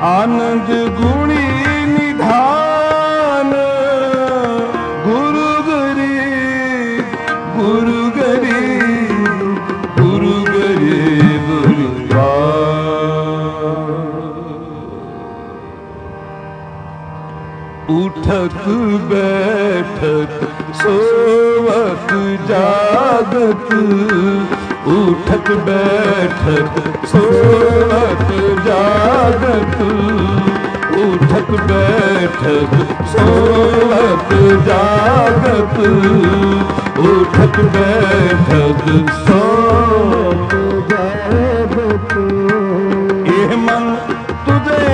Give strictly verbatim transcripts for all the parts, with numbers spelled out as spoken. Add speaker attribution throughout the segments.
Speaker 1: आनंद गुणी निधान गुरु गरीब गुरु गरीब गुरु गरीब उठक बैठक सोवत जागत उठक बैठक सोवत जागत उठक बैठक सोवत जागत उठक बैठक सोवत जागत ये मन तुझे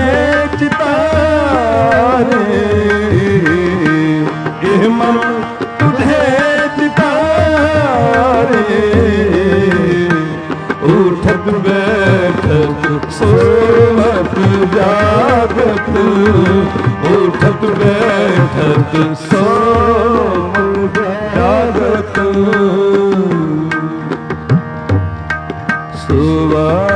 Speaker 1: चितारे ये मन तुझे चितारे उठक बैठक सोवत जागत उठक बैठक सोवत जागत सोवत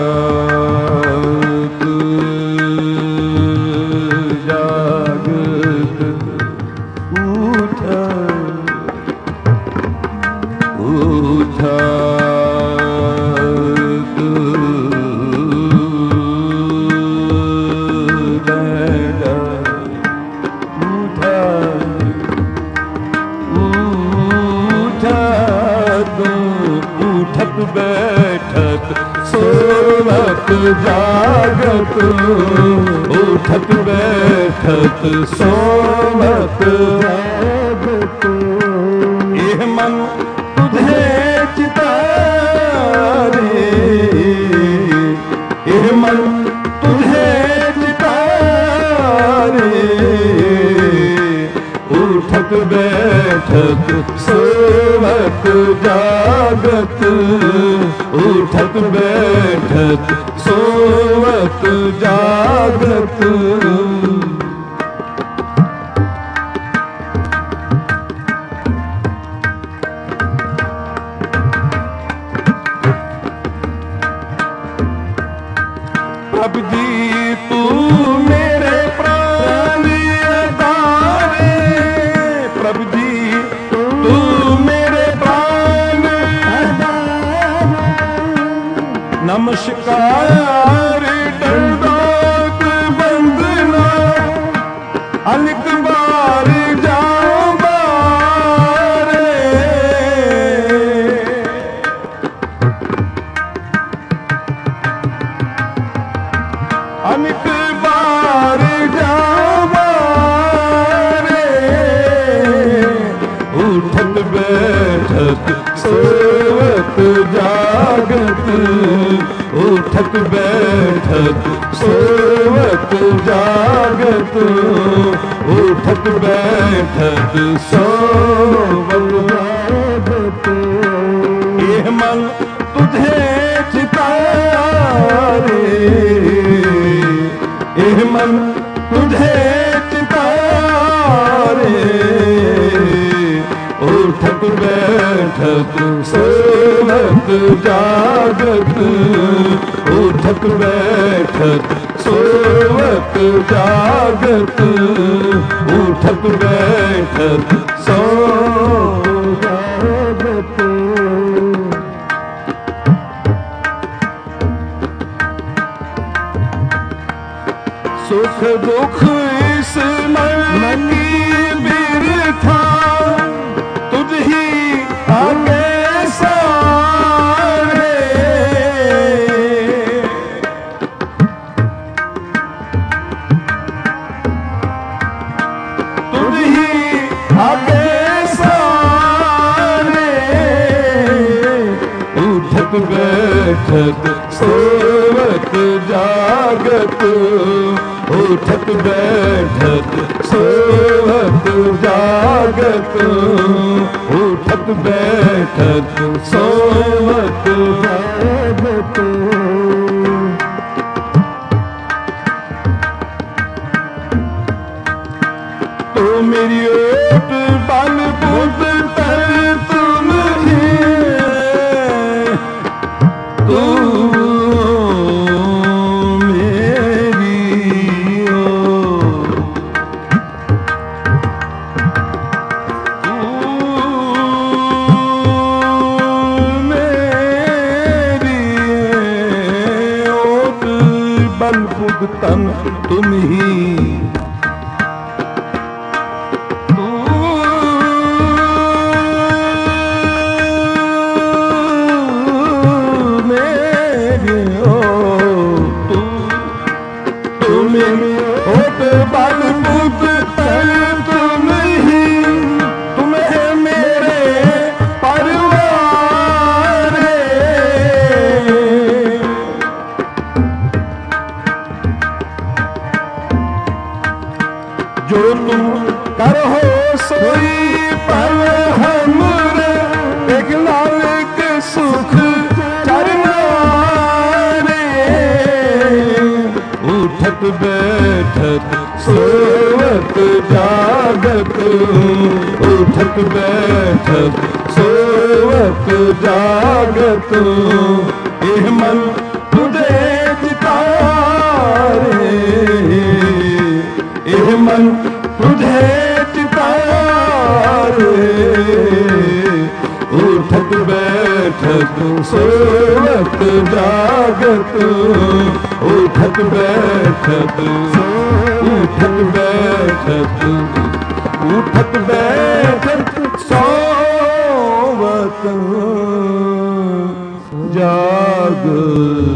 Speaker 1: जागत उठा उठा बैठक सोवत जागत उठक बैठक सोवत जागत ये मन तुझे चितारे ये मन तुझे चितारे उठक बैठक सोवत जागत उठक बैठक सोवत जागत प्रभु जी तू मेरे प्राण आधारे प्रभु जी तू मेरे प्राण नमस्कार दंडोत वंदना अलिक बार जाऊं बारे अलिक बार जाऊं बारे उठक बैठक सोवत जागत उठक बैठक सोवत जागत उठक बैठक सोवत जागत ये मन तुझे चितारे ये मन तुझे चितारे उठक बैठक सोवत जागत उठक बैठक सोवत जागत उठक बैठक सोवत जागत सुख दुख इस मन की बिरथा तुझ ही आगे सारे तुझ ही आगे सारे उठक बैठक सोवत जागत उठक बैठक सोवत जागत उठक बैठक सोवत जागत तो मेरी ओट बल बुध तर तुम ही तू मेरी खुद तन तुम ही। जो तुम करो सोई पर हमरे एक नानक सुख चरना रे। उठत बैठत सोवत जागत, उठत बैठत सोवत जागत, एह मन तुझे चितारे, एह मन तुझे चितारे। उठत बैठत सोवत जागत, उठत बैठत उठत बैठत उठत बैठत सोवत जागत।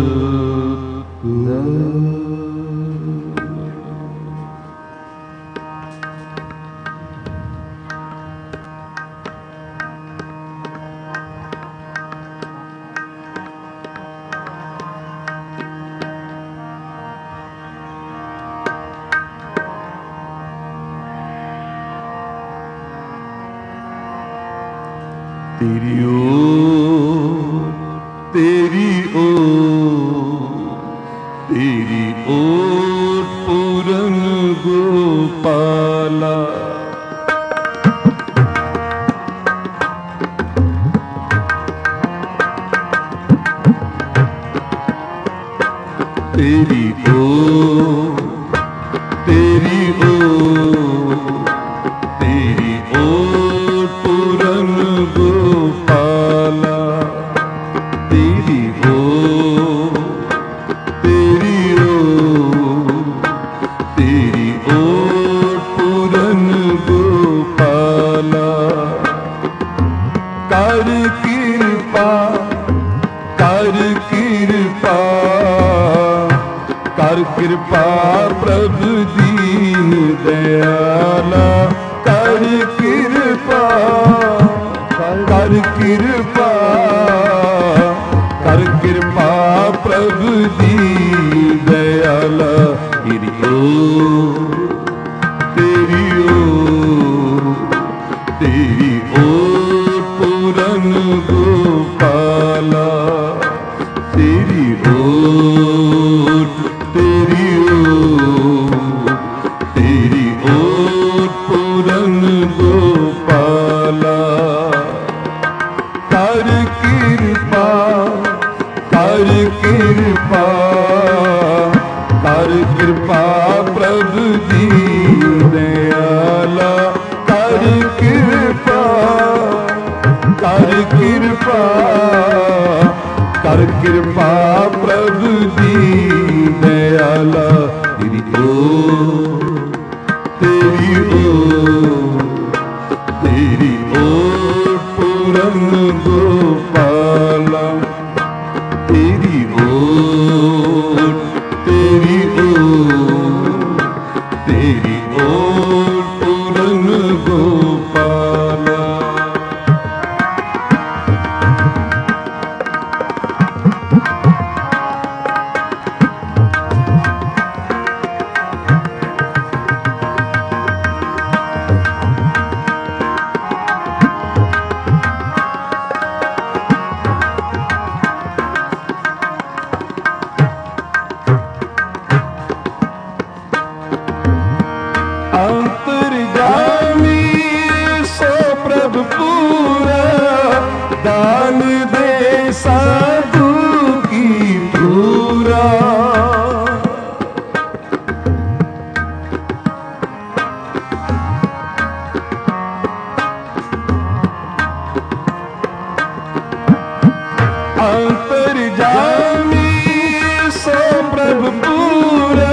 Speaker 1: तेरी ओर तेरी ओर तेरी ओर पूरन गोपाला। तेरी ओर तेरी ओर तेरी ओर पूरन गोपाला। तेरी ओर तेरी ओर तेरी ओर पूरन गोपाला। कर कृपा कर कृपा कर कृपा प्रभु दीन दयाला। कर कृपा कर कृपा कर कृपा प्रभु दीन दयाला। तेरी ओर तेरी ओर तेरी ओर पूरन गोपाला। तेरी ओर तेरी ओर तेरी ओर पूरन गोपाला। कर कृपा कर कृपा कर कृपा प्रभु दीन दयाला। कर कृपा कर कृपा कर कृपा प्रभु दीन दयाला। तेरी ओर तेरी ओर तेरी ओर पूरन गोपाला। तेरी ओर तेरी ओर तेरी ओर पूरन गोपाला। अंतर्यामी सो प्रभु पूरा दान दे साधु की पूरा। अंतर्यामी सो प्रभु पूरा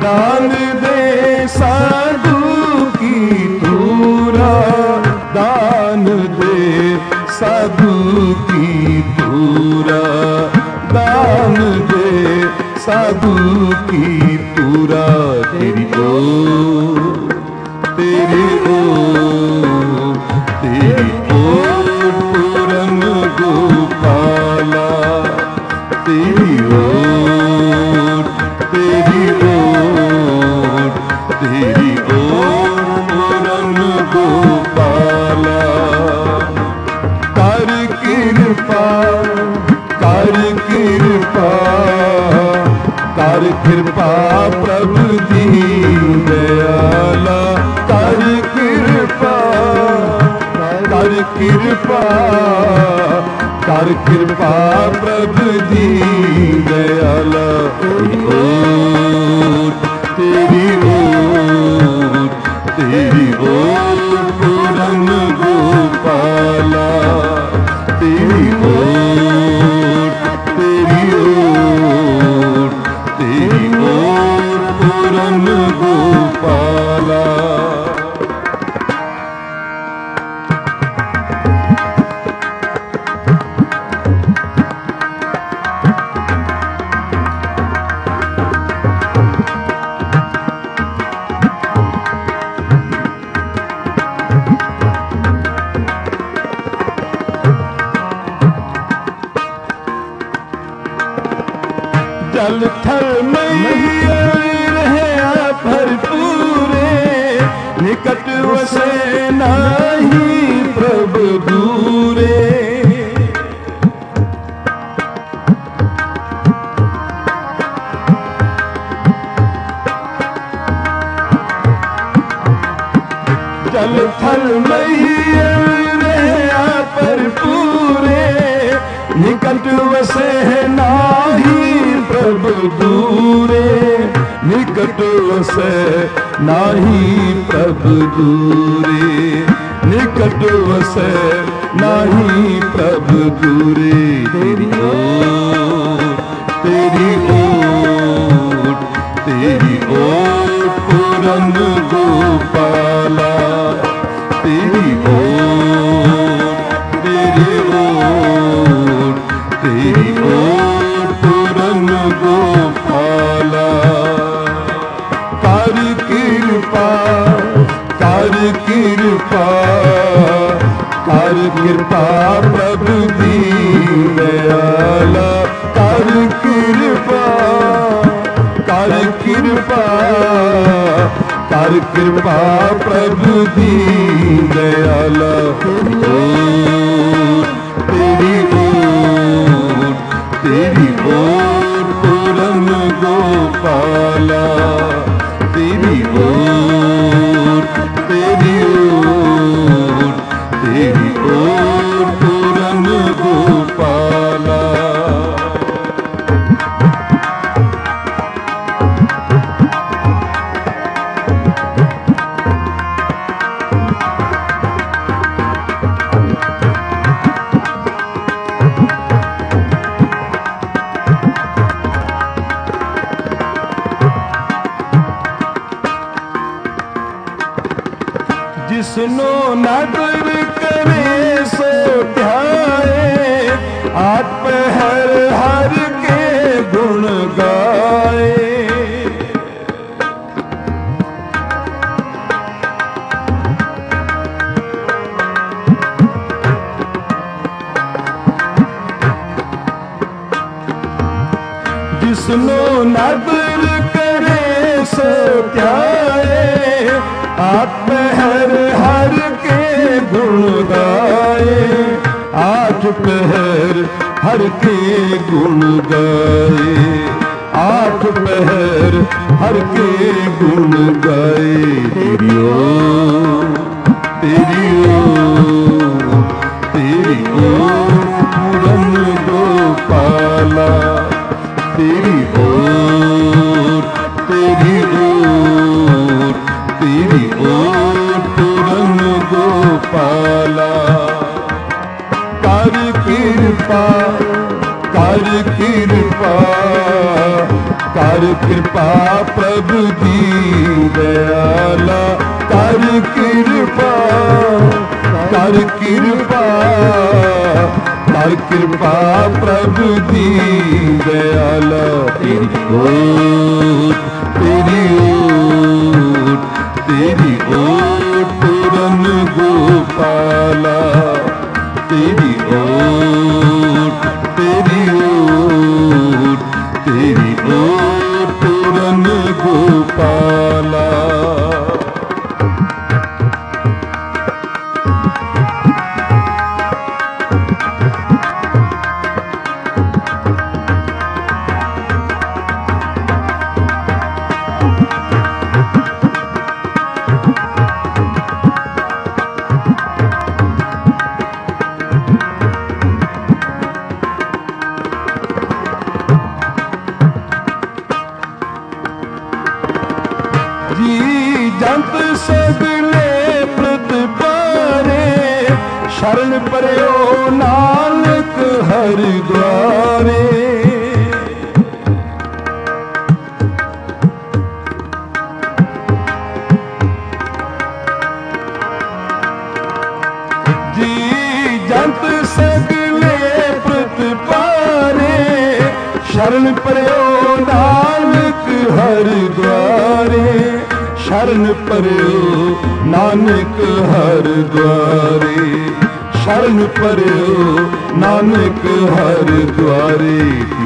Speaker 1: दान दे साधु की तूरा, दान दे साधु की तूरा, दान दे साधु की तूरा। तेरी ओ तेरी ओ तेरी ओ पूरन गोपाला, तेरी ओ तेरी ओ तेरी ओ पूरन गोपाला। कर कृपा कर कृपा कर कृपा प्रभु दीन दयाला, कर कृपा कर कृपा कर कृपा प्रभु दीन दयाला। तेरी ओट तेरी ओट पूरन गोपाला, तेरी ओट तेरी ओट तेरी ओट पूरन गोपाला। जल थल मैया रहे भरपूरे, निकट वसे नाही प्रभु दूरे। जल थल मैया रहे भरपूरे, निकट वसे नाही प्रभु दूरे, निकट वसे नाही प्रभु दूरे, निकट वसे नाही प्रभु दूरे। तेरी ओट तेरी ओट तेरी ओट पूरन गोपाला, तेरी ओट तेरी ओट तेरी ओट पूरन गोपाला। कर कृपा कर कृपा कर कृपा प्रभु दीन दयाला, कर कृपा कर कृपा कर कृपा प्रभु दीन दयाला। तेरी ओट तेरी ओट पूरन गोपाला, तेरी ओट तेरी ओट तेरी ओट पूरन गोपाला। जिसनो नदर करे सो ध्याए, आत्म हर हर के गुण गाए। जिसनो नदर करे सो ध्याए, आत्म हर हर के गुण गाए। आठ पहर हर के गुण गाए, आठ पहर हर के गुण गाए। तेरी ओ तेरी ओ तेरी ओ पूरन गोपाला, तेरी ओट तेरी ओट तेरी ओट पूरन गोपाला। कर कृपा कर कृपा कर कर कृपा प्रभु दीन दयाला, कर कृपा कर कृपा कर कृपा प्रभु दीन दयाला। तेरी ओट तेरी ओट तेरी ओट पूरन गोपाला, तेरी ओट तेरी ओट तेरी ओट पूरन गोपाला। जंत सगले प्रतिपारे, शरण परयो नानक हर द्वारे। जी जंत सगले प्रतिपारे, शरण परयो नानक हर द्वारे। शरण परयो नानक हर द्वारे, शरण परयो नानक हर द्वारे।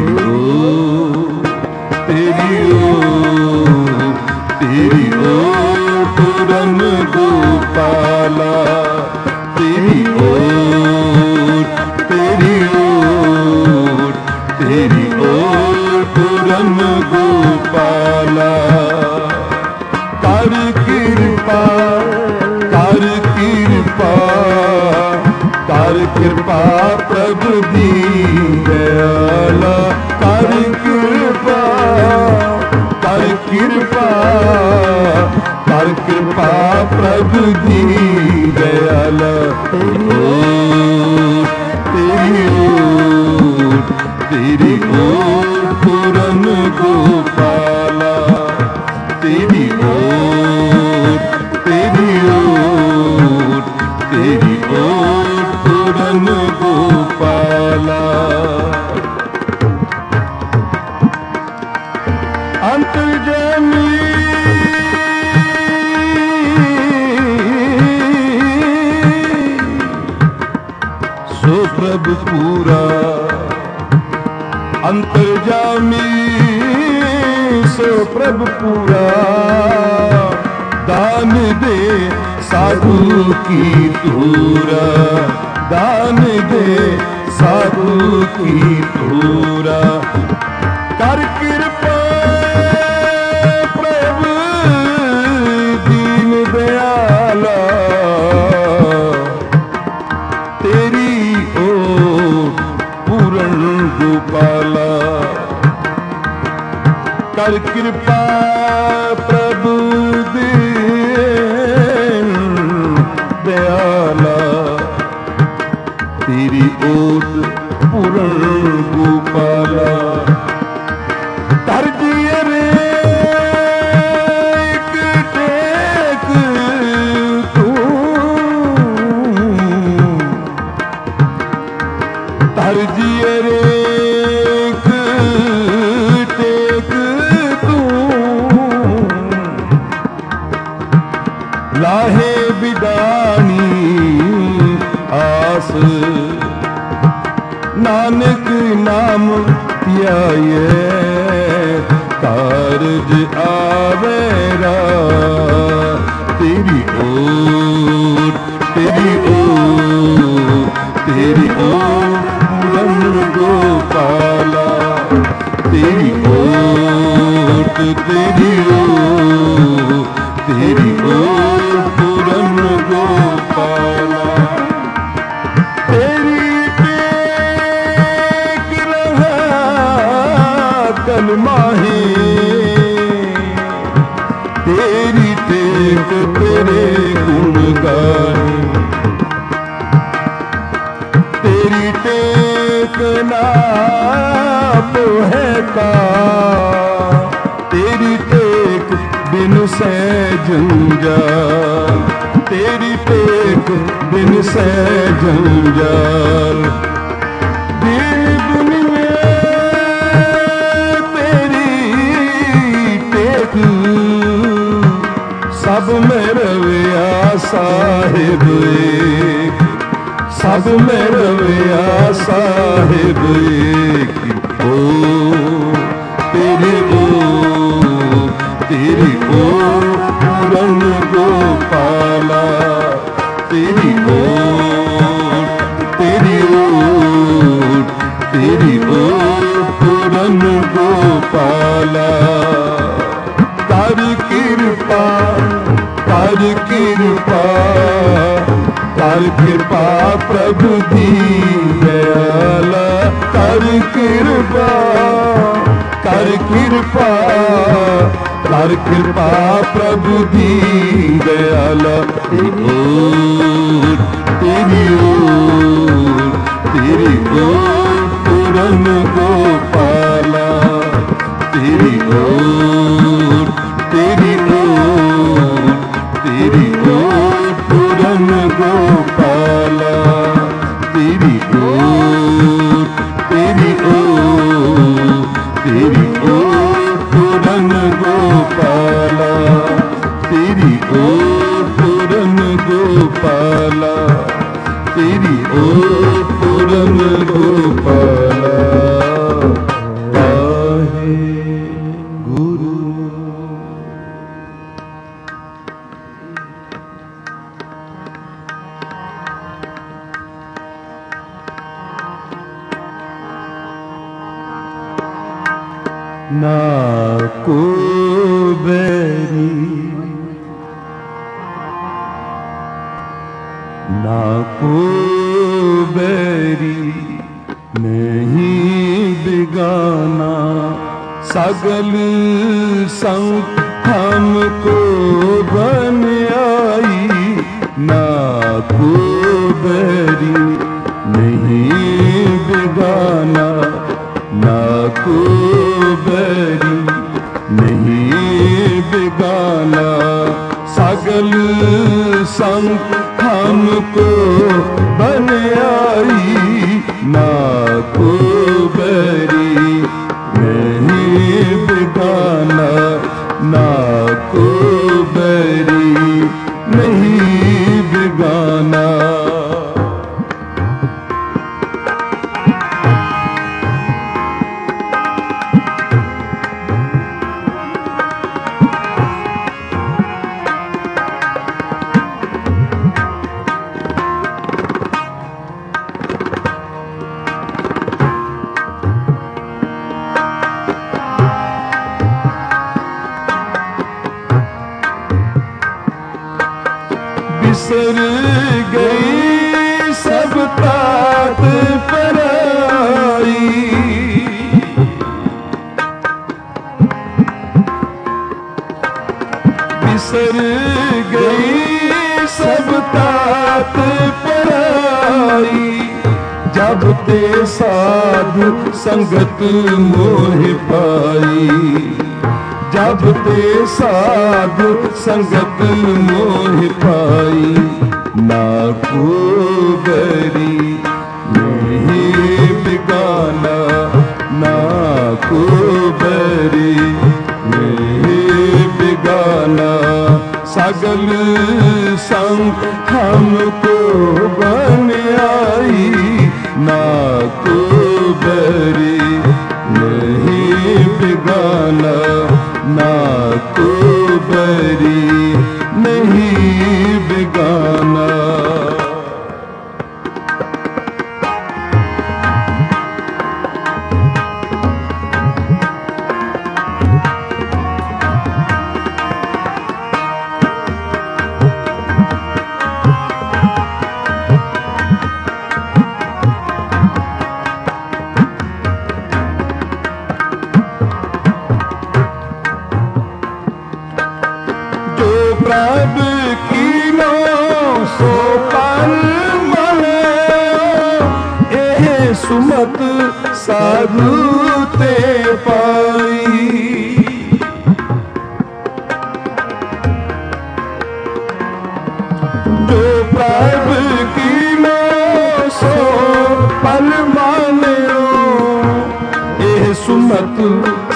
Speaker 1: तेरी ओ तेरी ओ पूरन गोपाला, तेरी ओ तेरी ओ तेरी ओ पूरन गोपाला। कर कृपा कर कृपा कर कृपा प्रभु दीन दयाला, कर कृपा कर कृपा कर कृपा प्रभु दीन दयाला। तेरी ओट तेरी ओट पूरन गोपाला, तेरी ओट तेरी ओट तेरी ओट पूरन गोपाला। अंतर्यामी सो प्रभु पूरा, अंतर्यामी सो प्रभु पूरा। दान दे साधु की धूरा, दान दे साधु की धूरा। कर कृपा प्रभु दीन दयाला, तेरी ओट पूरन गोपाला। कर कृपा प्रभु दीन दयाला, तेरी ओट पूरन गोपाला। कर दिए रे एक टेक तू, कर दिए रे एक टेक तू। लाहे बिदानी आस, नानक नाम ध्याये कारज आवेरा। तेरी ओट तेरी ओट तेरी ओट पूरन गोपाला, तेरी ओट तेरी ओट तेरी ओट पूरन गोपाला। तेरी टेक रहा कलमा है, तेरी टेक तेरे गुण गाए। तेरी टेक नाप है का से जंजाल, तेरी टेक बिन से जंजाल। ये दुनिया तेरी टेक, सब में रविया साहिब एक, सब में रविया साहिब एक। ओ तेरी ओ तेरी ओ पूरन गोपाला, तेरी ओ तेरी ओ तेरी ओ पूरन गोपाला। कर कृपा कर कृपा कर कृपा प्रभु दीनदयाला, कर कृपा कर कृपा कर कृपा प्रभु दीनदयाला। ओर तेरी ओर तेरी ओर पूरन गोपाला, तेरी ओर तेरी ओर तेरी ओर पूरन गोपाला, तेरी ओर तेरी ओर तेरी ओर पूरन गोपाला, तेरी ओर पूरन गोपाला, तेरी ओर पूरन गोपाला। वाहे गुरु। ना को बैरी ना को बैरी नहीं बिगाना, सगल संग हमको बन आई। ना को बैरी नहीं बिगाना, ना को बैरी नहीं बिगाना, सगल संग हमको बन आई। ना को बैरी नहीं बिगाना, ना को बैरी नहीं बिगाना। बिसर गई सब तात पराई, बिसर गई सब तात पराई। जब ते साधु संगत मोह पाई, जब ते साधु संगत मोह पाई। ना को बैरी नहीं बिगाना, ना को बैरी नहीं बिगाना, सगल संग हमको बन आई। ना को बैरी नहीं बिगाना, ना को बैरी नहीं बिगाना। प्रभु कीनो सो पर मने, ए सुमत साधु ते पाई।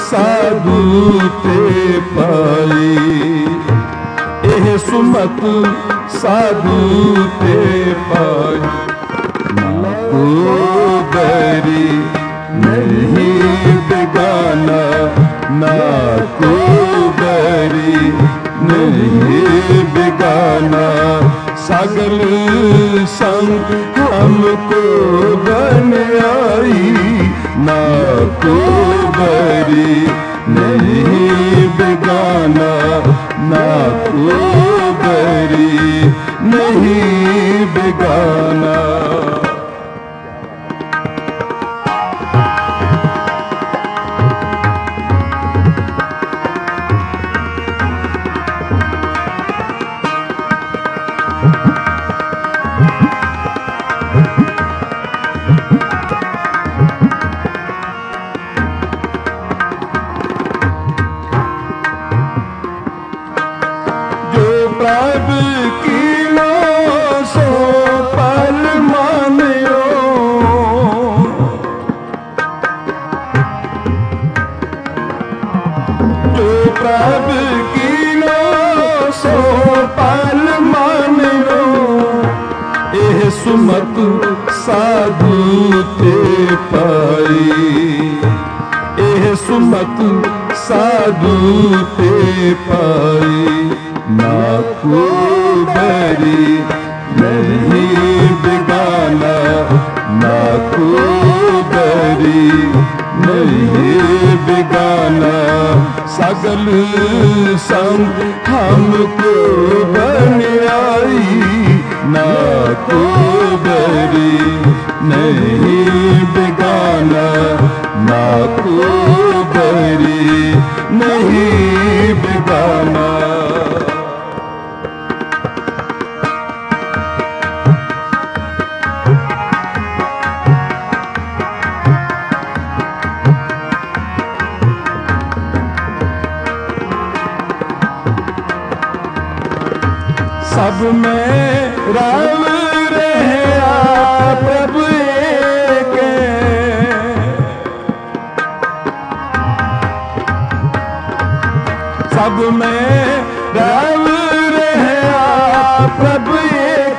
Speaker 1: साधु ते पाई। एह सुमत साधु ते पाई। ना को बैरी नहीं बेगाना, ना को बैरी नहीं बेगाना। सगल संग हमको बन आई। ना को बैरी नहीं बेगाना, ना को बैरी नहीं बेगाना। प्रभु कीनो सो पल मानियो। जो प्रभु कीनो सो पल मानियो। एह सुमत साधु ते पाई। एह सुमत साधु ते पाई। ना को बैरी नहीं बेगाना, ना को बैरी नहीं बेगाना। सगल संग हमको बन आई। ना को बैरी नहीं बेगाना, ना को बैरी नहीं बेगाना। सब में राम रहा प्रभु एक। सब में राम रहा प्रभु एक।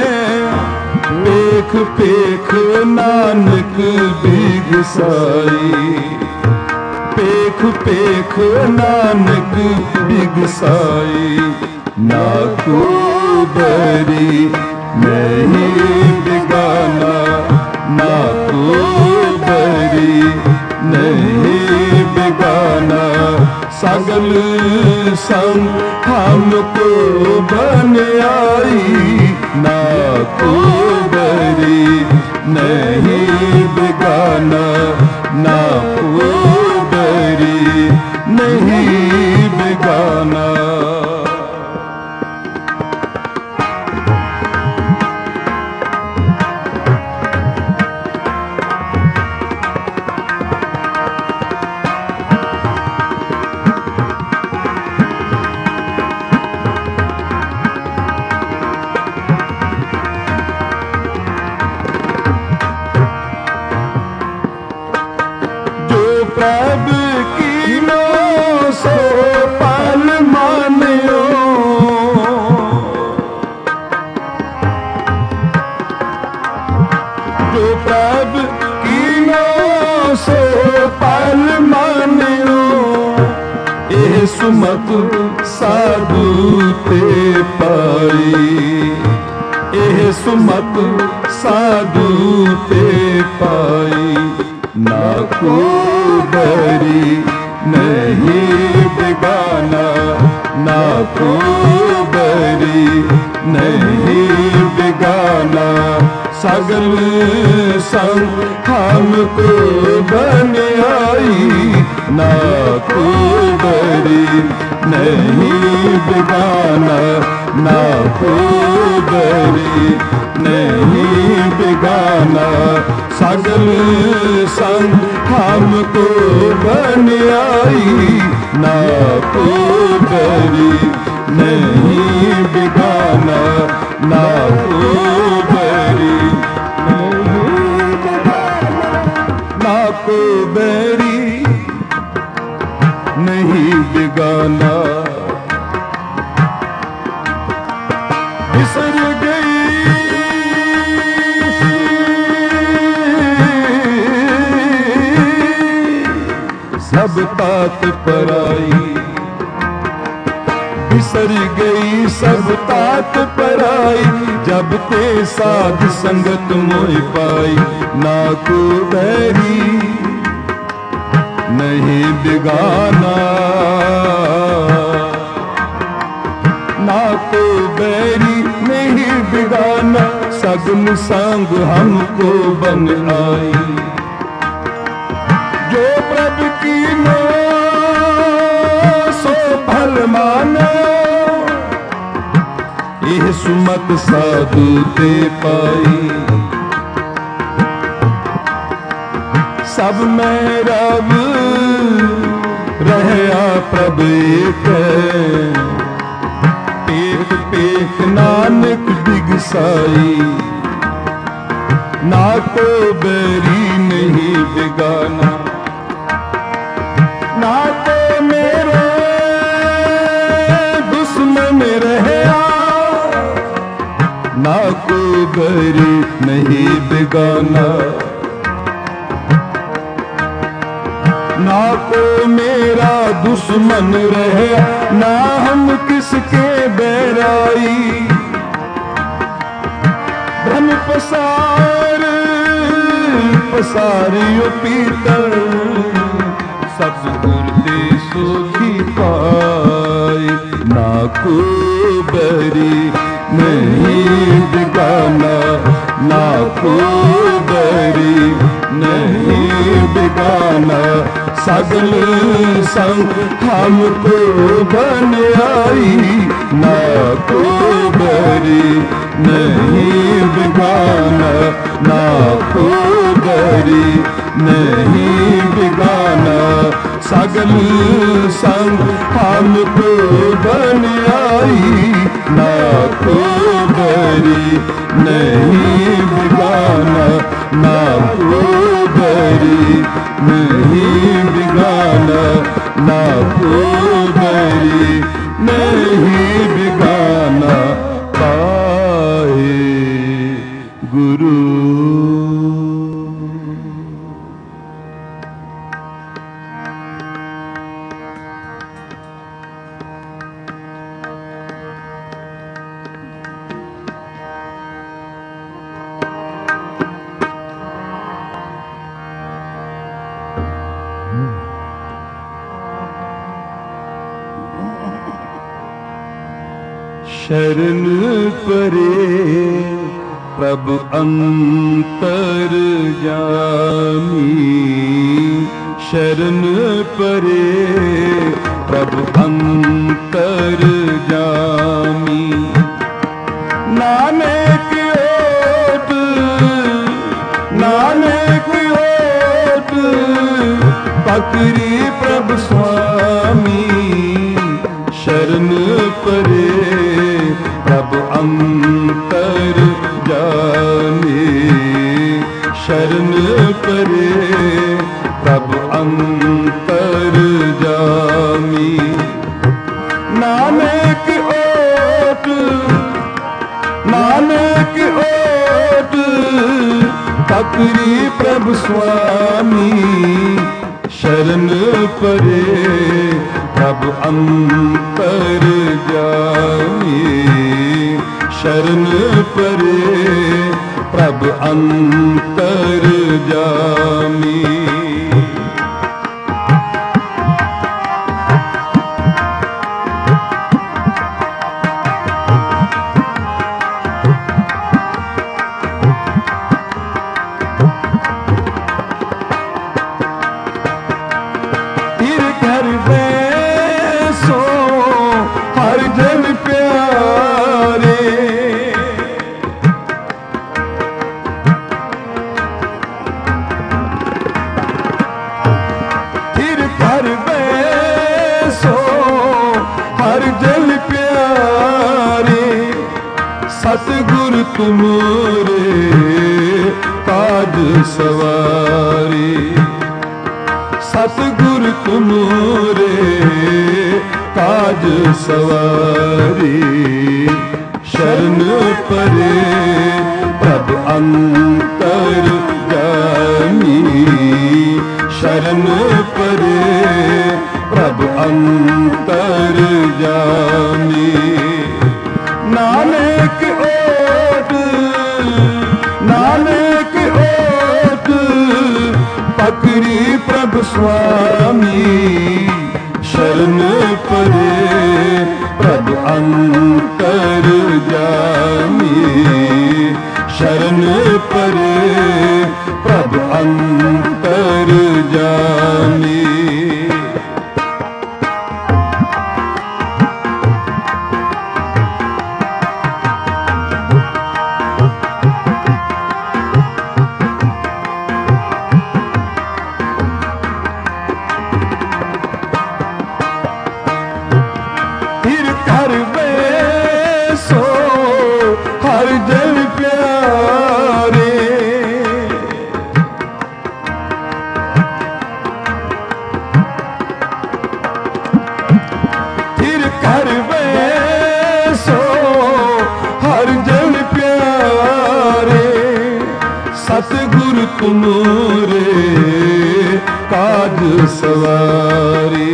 Speaker 1: पेख पेख नानक बिगसाई। पेख पेख नानक बिगसाई। ना को बैरी नहीं बेगाना, ना को बैरी नहीं बेगाना। सगल संग हमको बन आई। ना को बैरी नहीं बेगाना, ना को बैरी नहीं बेगाना। प्रभु कीनो सो पल मानियो। जो प्रभु कीनो सो पल मानियो। एह सुमत साधु ते पाई। एह सुमत साधु ते पाई। ना को बैरी नहीं बेगाना, ना को बैरी नहीं बेगाना। सगल संग हमको बन आई। ना को बैरी नहीं बेगाना, ना को बैरी नहीं बेगाना। सगल संग हमको बन आई। ना को बैरी नहीं बेगाना, ना को बैरी नहीं बेगाना। ना को बैरी नहीं बिगाना। बिसर गई सब तात पराई, बिसर गई सब तात पराई, जब ते साध संगत मोह पाई। ना को बैरी नहीं बिगाना, ना को बैरी नहीं बिगाना, सगुन संग हमको बन आई। जो प्रभु की नो सो फल मानो, यह सुमत साधु ते पाई। सब में रब रहया प्रभ एक, पेख पेख नानक दिगसाई। ना को बैरी नहीं बिगाना, ना तो मेरे दुश्मन रहया, ना को बैरी नहीं बिगाना। ना को मेरा दुश्मन रहे, ना हम किसके बैराई। धन पसार पसारियो पीतर, सतगुर ते सोखी पाई। ना को बैरी नहीं बिगाना, ना को बैरी नहीं बिगाना, सगल संग हमको बन आई। ना को बैरी नहीं बिगाना, ना को बैरी नहीं बिगाना, सगल संग हमको बन आई। ना को बैरी नहीं बिगाना, ना को बैरी नहीं बिगाना, ना को बैरी नहीं बिगाना पाए गुरु। शरण परे प्रभु अंतर जामी, शरण परे प्रभु अंतर जामी। नानक ओट नानक ओट पकड़ी प्रभु स्वामी। शरण परे प्रभु अंतर जाने, शरण परे प्रभु अंतर जामी। नानक ओट नानक ओट पकड़ी प्रभु स्वामी। शरण परे प्रभु अंतर जामी, शरण परे प्रभु अंतर जामी। सतगुर तुमरे ताज सवारी, सतगुर तुमरे काज सवारी। शरण परे प्रभ अंतर जामी, शरण परे प्रभ अंतर जामी। नानक ओट नानक ओट पकड़ी प्रभ स्वामी। शरण परे प्रभ अंतर जामी, शरण परे प्रभ अंतर जामी। सतगुरु तुमरे काज सवारी,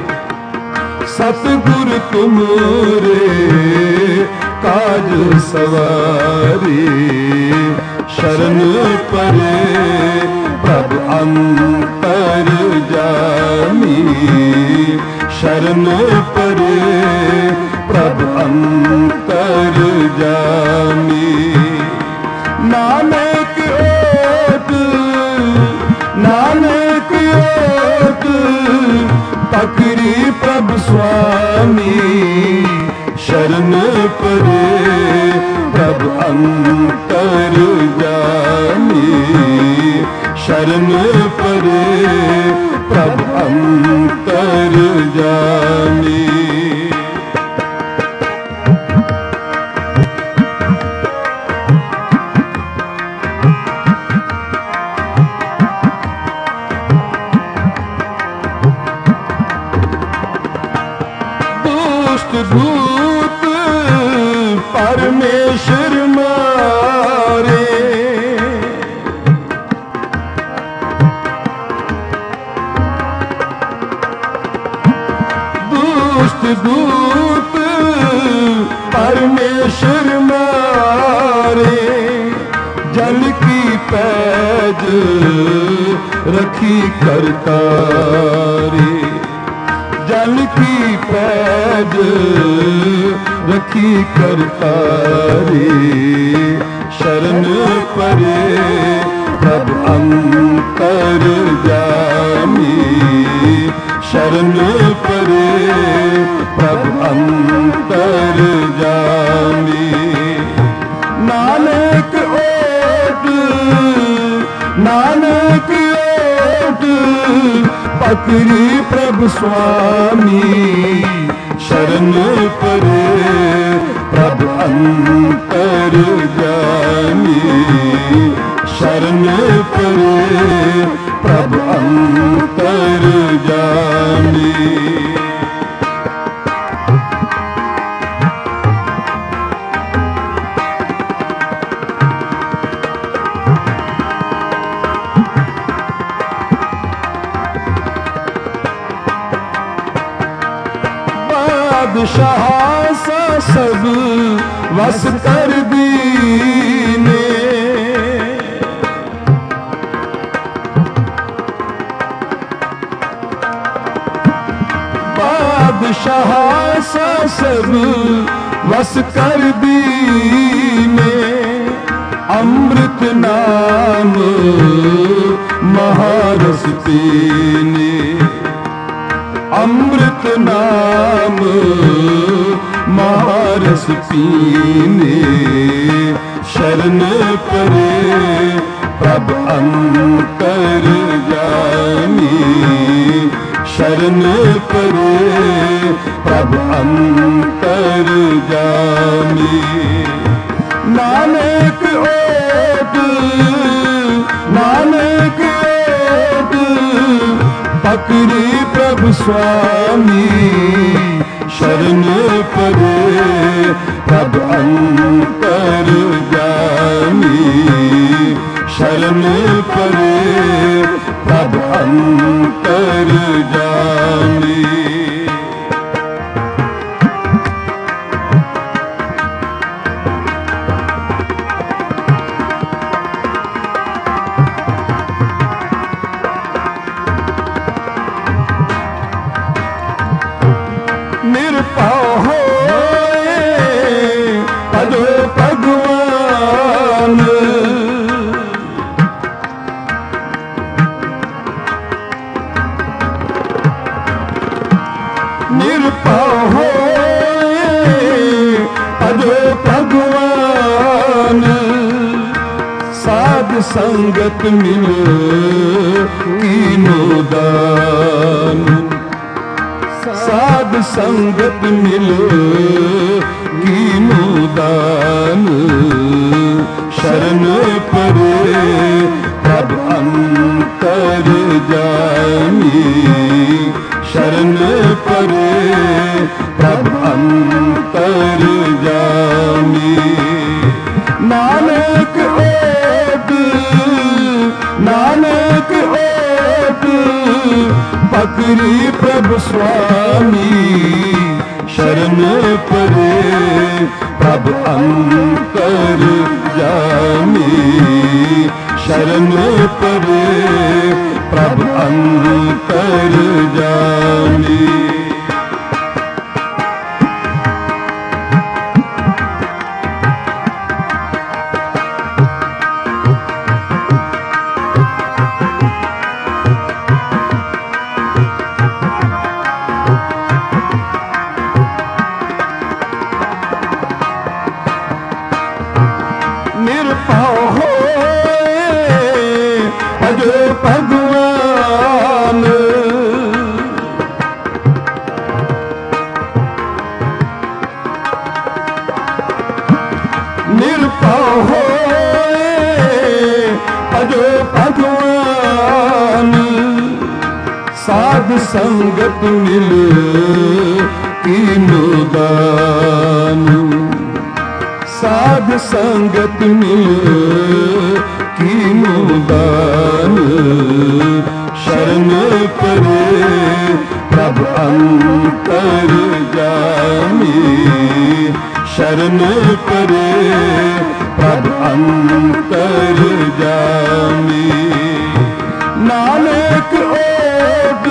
Speaker 1: सतगुरु तुमरे काज सवारी। शरण परे प्रभ अंतर जामी, शरण परे प्रभ अंतर जामी। नानक ओट नानक ओट पकड़ी प्रभ स्वामी। शरण परे प्रभ अंतर जामी, शरण परे प्रभ अंतर जामी। भूत परमेश्वर मारे, दुष्ट दूत परमेश्वर मारे। जल की पैज रखी करतारी, जल की पैज रखी करतारी। शरण परे प्रभ अंतर जामी, शरण परे प्रभ अंतर जामी। नानक ओट नानक ओट पकड़ी प्रभ स्वामी। शरण परे प्रभ अंतर जामी, शरण परे प्रभ अंतर जामी। बादशाह सा सब वस कर दीने, बादशाह सा सब वस कर दीने। अमृत नाम महारस पीने, अमृत नाम महारस पीने। शरण परे प्रभ अंतर जामी, शरण परे प्रभ अंतर जामी। नानक ओट नानक ओट पकड़ी प्रभु स्वामी शरण परे प्रभु अंतर जामी शरण परे प्रभु अंतर जामी संगत मिलो कीनो दान साध संगत मिलो कीनो दान शरण परे प्रभु अंतर जामी शरण परे प्रभु अंतर जामी नानक नानक ओट पकड़ी प्रभु स्वामी शरण परे प्रभु अंतर जामी शरण परे प्रभु अंतर जामी भगवान निरपाव हो अजो भगवान साध संगत मिल कीनो दान साध संगत मिल कीनो दान शरण परे प्रभु अंतर जामी शरण परे प्रभु अंतर जामी नानक ओट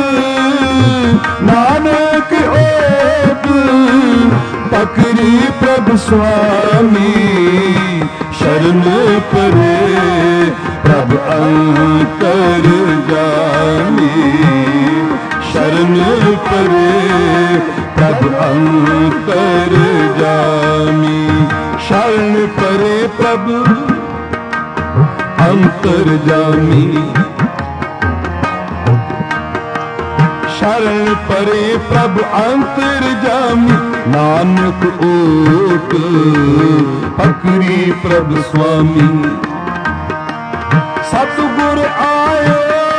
Speaker 1: नानक ओट पकड़ी प्रभु स्वामी शरण परे प्रभु अंतर जामी शरण परे प्रभु अंतर जामी शरण परे प्रभु अंतर जामी शरण परे प्रभु अंतर जामी नानक ओट पकड़ी प्रभु स्वामी सतगुर आयो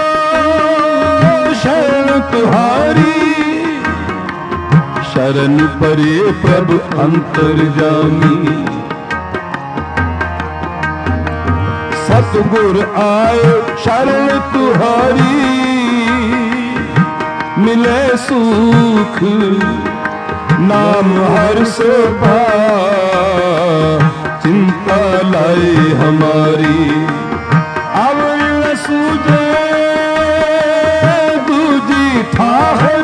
Speaker 1: शरण तुहारी शरण परे प्रभु अंतर जामी सतगुर आयो शरण तुहारी मिले सुख नाम हर से पा चिंता लाई हमारी अब न सूझे दूजी ठाहर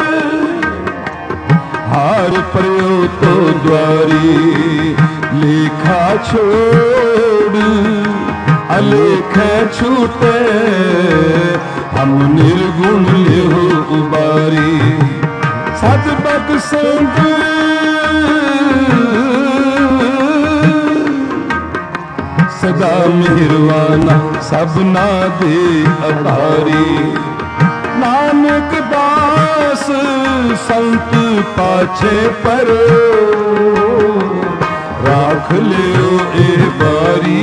Speaker 1: हार प्रयो तो द्वारी लेखा छोड़ अलेख छूटे हम निर्गुण लेहो उबारी सतबक संग सदा मेहरवाना सबना दे अभारी नानक दास संत पाछे पर राख लियो ए बारी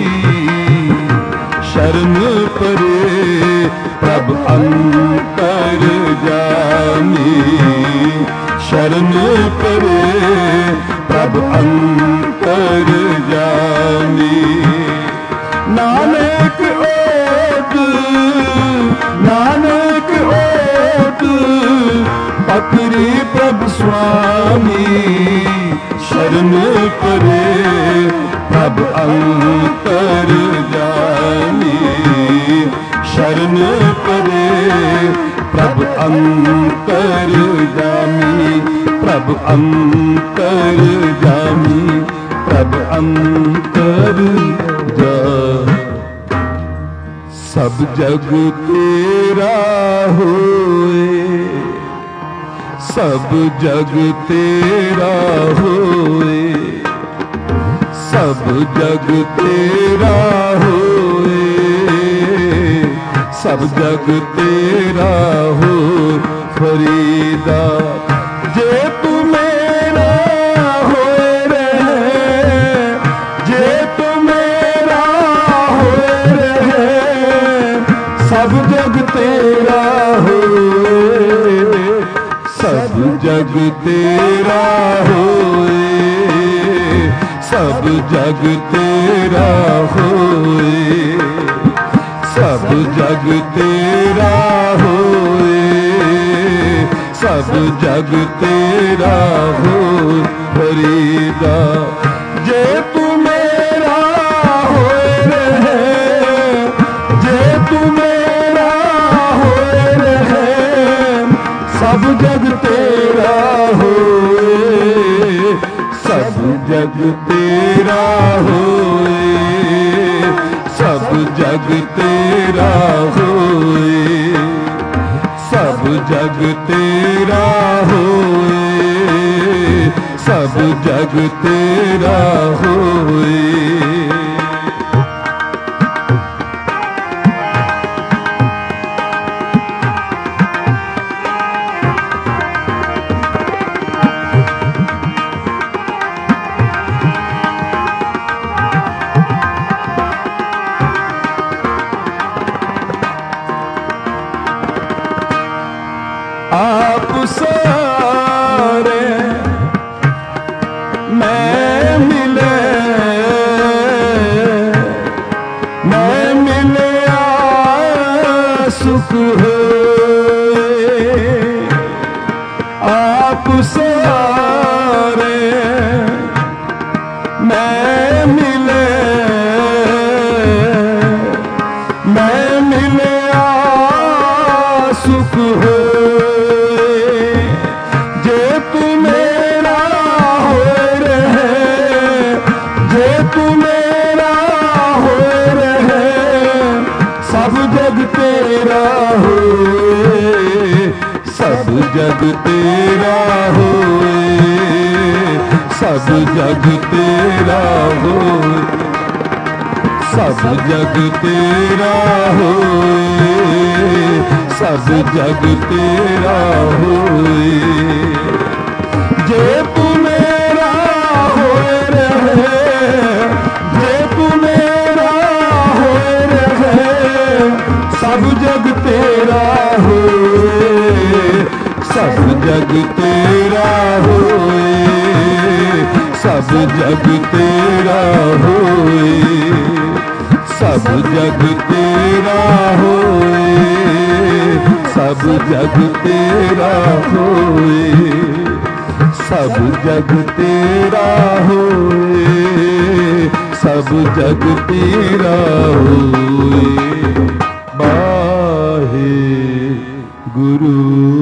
Speaker 1: शरण परे प्रभु अंतर जा शरण करे प्रभ अंतरजामी। नानक ओट नानक ओट पकड़ी प्रभ स्वामी, शरण करे प्रभ अंतरजामी, शरण करे प्रभ अंतरजामी, प्रभ अंतरजामी, प्रभ अंतरजामी। सब जग तेरा होए, सब जग तेरा होए, सब जग तेरा होए, सब जग तेरा हो फरीदा। जे तू मेरा होए रहे, जे तू मेरा होए रहे, सब जग तेरा होए, सब जग तेरा होए, सब जग तेरा होए, सब जग तेरा होए, सब जग तेरा हो फरीदा। जे तू मेरा होए रहे, जे तू मेरा होए रहे, सब जग तेरा होए, सब जग तेरा होए, सब जग तेरा होए, सब जग तेरा होए, सब जग तेरा होए। आप सारे मैं मिले, मैं मिले सुख है। आप सारे मैं मिले, मैं मिले सुख है। सब जग तेरा होए, सब जग तेरा होए, सब जग तेरा होए, सब जग तेरा होए। जे तू मेरा होए रहे, जे तू मेरा होए रहे, सब जग तेरा होए, सब जग तेरा होए, सब जग तेरा होए, सब जग तेरा होए, सब जग तेरा होए, सब जग तेरा होए, सब जग तेरा होए। बाहे गुरु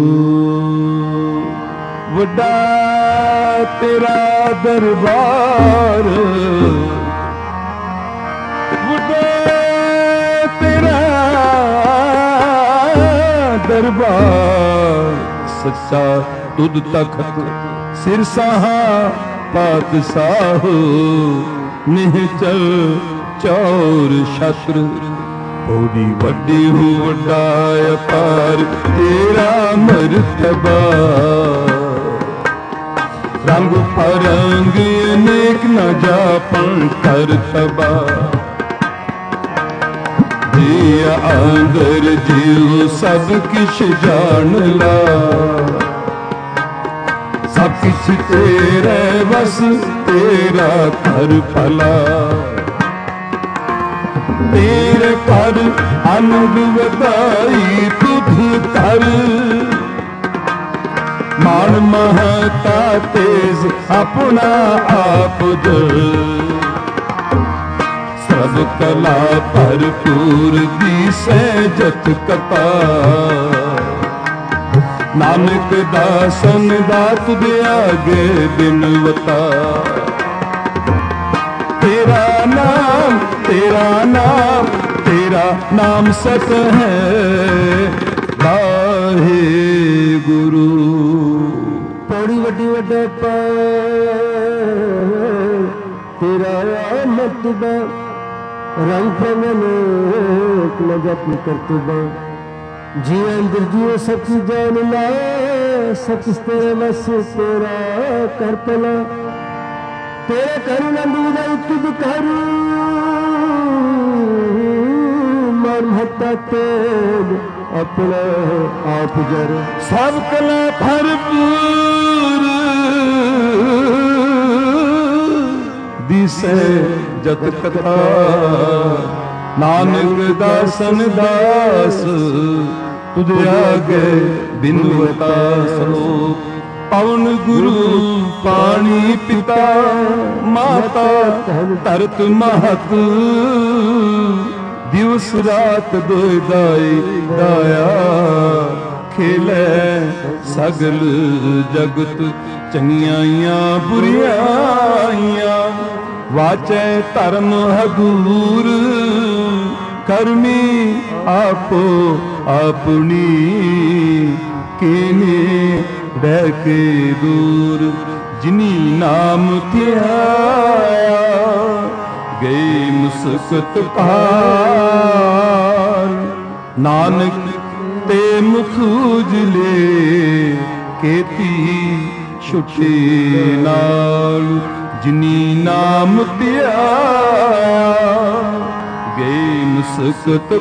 Speaker 1: वड्डा तेरा दरबार, वड्डा तेरा दरबार। सच्चा तुद तखत सिर साहा पातशाह, निहचल चौर छत्र बड़ी वड्डी हो वड्डा अपार तेरा मरतबा। रंग फरंग अनेक न जापन करतबा, जिया आंगर जीव सब किश जान ला। सब किछ तेरे बस तेरा कर भला। तेरे कर आनंद वधाई तुध कर, मान महता तेज अपना आप दर। सब कला भरपूर दिसे जत कथा, नानक दासन दात दे आगे बिनवता। तेरा नाम तेरा नाम तेरा नाम सत है वाहे गुरु।
Speaker 2: पौड़ी वड्डी वड्डे तेरा मतबा, रंग फंगने न जपन करतबा। जिया इंद्र जियो सच जान ला, सच तेरे बस तेरा कर पला। तेरे करुणा दूजा तुझ करू, मन हत्ता तेज अपना आप जर।
Speaker 1: सब कला भरपूर दिसे जत कथा, नानक दासन दास तुझ आगे बिनवता। सलोक पवन गुरु पानी पिता, माता तरत महत। दिवस रात दोय दाई दाया, खेले सगल जगत। चंगियाइयां बुरियाइयां वाचे धर्म हदूर। करमी आपो अपनी कीने बह के दूर। जिनी नाम ध्याया गए मुस्कत पार। नानक ते मुख उजले केती छुटे नाल। जिनी नाम ध्याया गए मुस्कत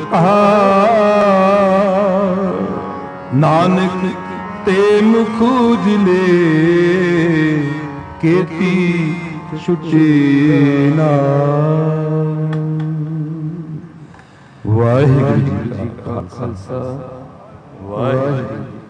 Speaker 1: पार। नानक ते मुख उजले केती छुटे नाल। वाहिगुरू जी का खालसा वाहिगुरू।